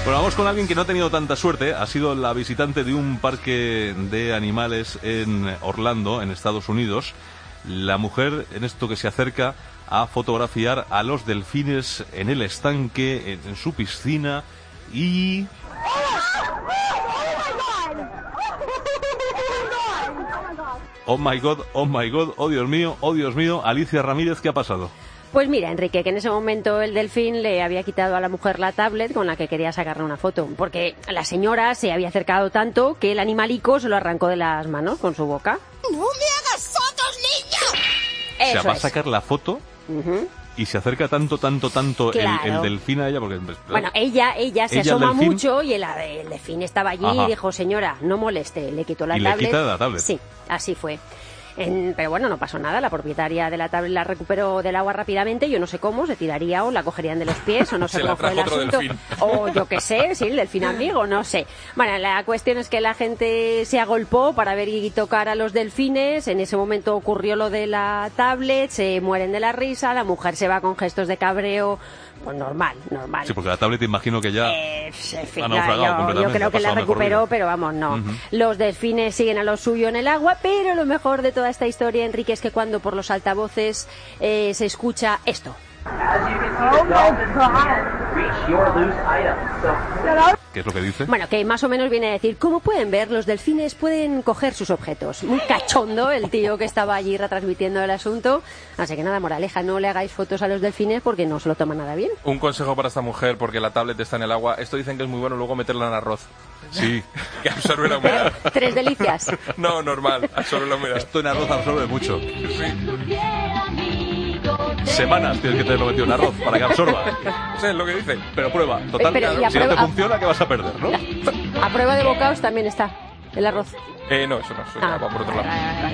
Bueno, vamos con alguien que no ha tenido tanta suerte. Ha sido la visitante de un parque de animales en Orlando, en Estados Unidos. La mujer en esto que se acerca a fotografiar a los delfines en el estanque, en su piscina y... Oh my God, oh my God, oh Dios mío, Alicia Ramírez, ¿qué ha pasado? Pues mira, Enrique, que en ese momento el delfín le había quitado a la mujer la tablet con la que quería sacarle una foto, porque la señora se había acercado tanto que el animalico se lo arrancó de las manos con su boca. ¡No me hagas fotos, niña! O sea, va a sacar la foto y se acerca tanto claro. el delfín a ella, porque... Bueno, ella se asoma delfín, mucho y el delfín estaba allí y dijo, señora, no moleste, le quitó la tablet. Y le quita la tablet. Sí, así fue. Pero bueno, no pasó nada, la propietaria de la tablet la recuperó del agua rápidamente, yo no sé cómo, se tiraría o la cogerían de los pies o no sé cómo fue el asunto, o yo qué sé, sí, el delfín amigo, no sé. Bueno, la cuestión es que la gente se agolpó para ver y tocar a los delfines, en ese momento ocurrió lo de la tablet, se mueren de la risa, la mujer se va con gestos de cabreo, pues normal. Sí, porque la tablet imagino que ya en fin, ha naufragado completamente. Yo creo que la recuperó, pero vamos, no. Los delfines siguen a lo suyo en el agua, pero lo mejor de toda esta historia, Enrique, es que cuando por los altavoces se escucha esto. ¿Qué es lo que dice? Bueno, que más o menos viene a decir, como pueden ver, los delfines pueden coger sus objetos. Muy cachondo el tío que estaba allí retransmitiendo el asunto. Así que nada, moraleja, no le hagáis fotos a los delfines porque no se lo toman nada bien. Un consejo para esta mujer, porque la tablet está en el agua. Esto dicen que es muy bueno luego meterla en arroz. Sí. Que absorbe la humedad. 3 delicias. No, normal, absorbe la humedad. Esto en arroz absorbe mucho. Sí. Semanas tienes que tenerlo metido en arroz para que absorba. No sé, es lo que dice. Pero prueba, total, Pero, si no te funciona, ¿qué vas a perder, no? A prueba de bocaos también está el arroz. No, eso no, eso ya va por otro lado.